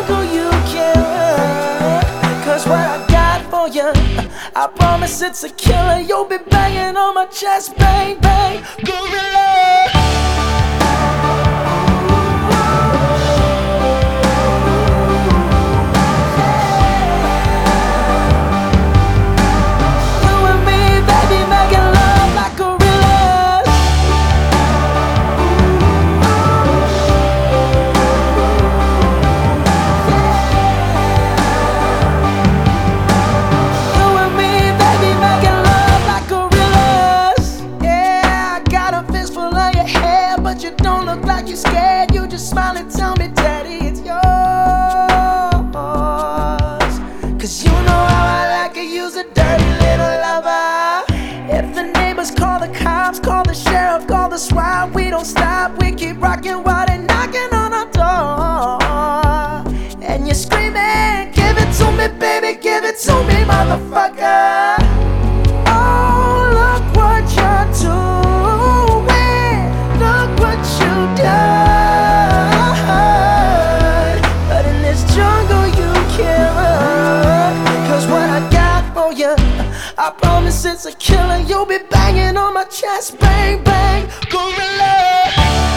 jungle you can't run. 'Cause what I got for you, I promise it's a killer. You'll be banging on my chest, bang, bang, gorilla. But you don't look like you're scared. You just smile and tell me, Daddy, it's yours. 'Cause you know how I like it, you's a dirty little lover. If the neighbors call the cops, call the sheriff, call the SWAT, we don't stop, we keep rocking while they're knocking on our door. And you're screaming, give it to me, baby, give it to me, motherfucker. Oh, look what you're doing. But in this jungle you can't run. 'Cause what I got for you, I promise it's a killer. You'll be banging on my chest, bang, bang, gorilla.